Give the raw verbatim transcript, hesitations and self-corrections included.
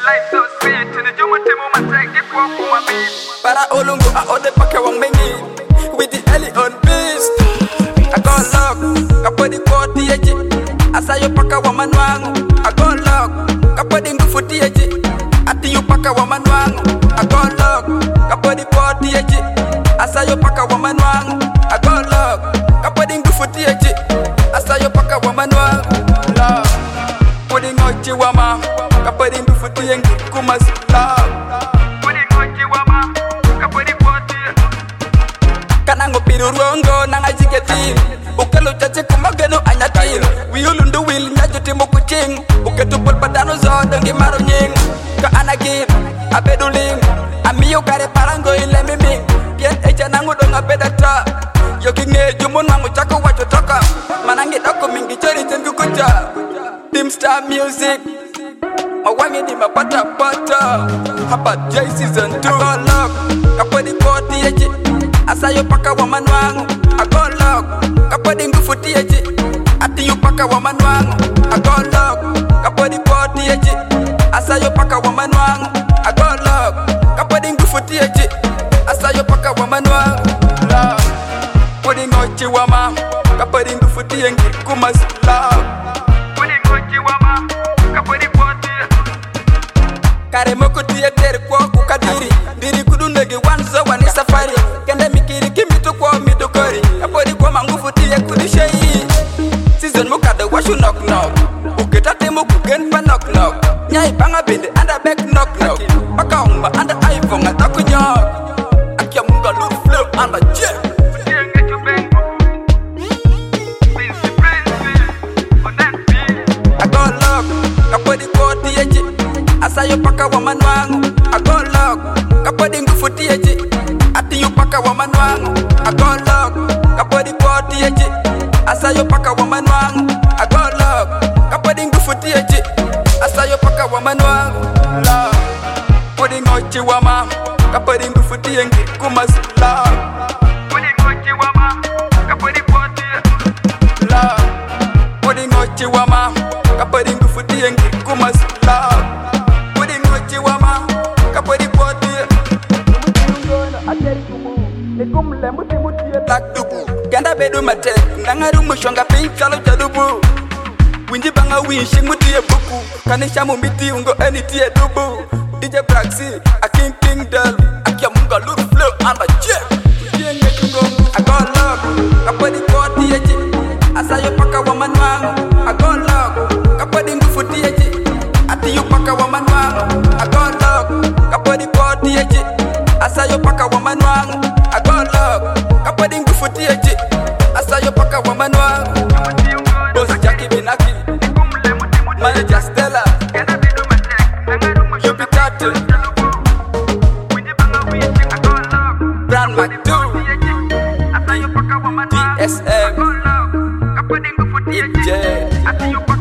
Life so sweet, in the Juma Timo, my take it walk for my beat. Para Olungu, I order Paka Wang Mengi with the Ellie on beast. I got luck, I put the forty edge. I saw you Paka Waman Wang. I got luck, I put the footy edge. I see you Paka Waman Wang. I got luck, I put the forty edge. I saw you Paka Waman Wang. I got luck, I put the footy edge. I saw you Paka Waman Wang. Love, putting out Chiwama. Kapadi mbufuti yengi kumasila Kuni ngoji wama, kapadi poti. Kanango piru ruongo nanga jiketi Ukelo chache kumageno anyatin Wiyulundu wil nyajuti mukuching Uketupul padano zodo ngi maro nying Ka anagin, abeduling Amiyo kare parango ile miming Pien echa nangu donga bedata Yoki nge jumun mangu chako wachotoka Manangi doko mingi chori tengu kucha Team Star Music Mawangi ni mapata pata Hapa J season two I got luck Kapadi forty eji Asayo paka waman wangu I got luck Kapadi ngufuti eji Ati yu paka waman wangu I got luck Kapadi forty eji Asayo paka waman wangu I got luck Kapadi ngufuti eji Asayo paka waman wangu Love Pudi ngochi wama Kapadi ngufuti yengi kumas love Kuni ngoji wama, kapadi poti. Kare moko tiye tere kwa kukadiri Diri kudundegi wanzo wani safari Kende mikiri kimitu kwa midokori Kapodi kwa mangufu tiye kudishei Season mukada washu knock knock Uketate muku gen pa knock knock Nyai panga bende anda back knock knock Paka umba anda iPhone ataku nyok Akia munga look flow anda jet Tienge chubengu. Prince, prince, onenpi. I got luck Kapodi forty eji Asayo paka waman wangu I got luck Kapodi ngufuti eji Ati yu paka waman wangu I got luck Kapodi forty eji Asayo paka waman wangu I got luck Kapodi ngufuti eji Asayo paka waman wangu Love Podi ngochi wama Kapodi ngufuti yengi kumas love Kuni ngoji wama, kapadi poti. Love Podi ngochi wama Kapodi ngufuti yengi kumas love Podi ngochi wama Kapodi poti Black dubu Ganda bedu mate Nangaru mushonga pink chalo chadubu Winji banga winshi muti ye buku Kanisha mumiti ungo eni tiye dubu D J Braxi A king king del Akia munga look flow anda jet I got luck Kapadi forty eji Asayo paka waman wangu I got luck Kapadi ngufuti eji Ati yu paka waman wangu I got luck Kapadi forty eji Asayo paka waman wangu I got luck Kapadi ngufuti eji Asayo paka waman wangu Boss Jackie Binaki Manager Stella Yupi Tattoo Brand Madu D S M J